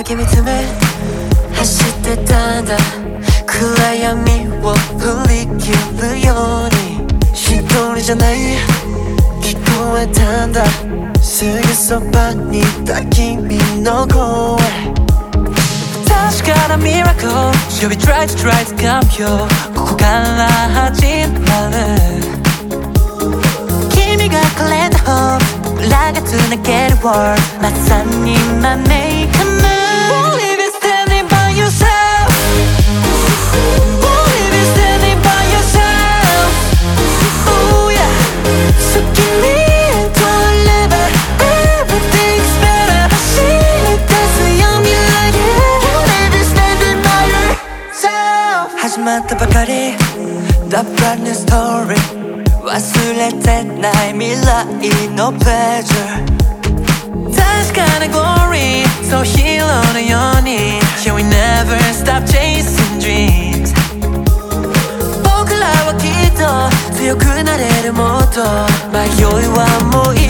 見つめ走ってたんだ暗闇を振り切るように一人じゃない聞こえたんだすぐそばにいた君の声確かなミラクル Should we try to comeよここから始まる君がくれた hope 僕らがつなげる world まさに今メイクムー Believe it standing by yourself Believe it standing by yourself Oh yeah So give me始まったばかり The brand new story 忘れてない未来の pleasure 確かな glory So hero のように Here we never stop chasing dreams 僕らはきっと強くなれるもっと迷いはもういい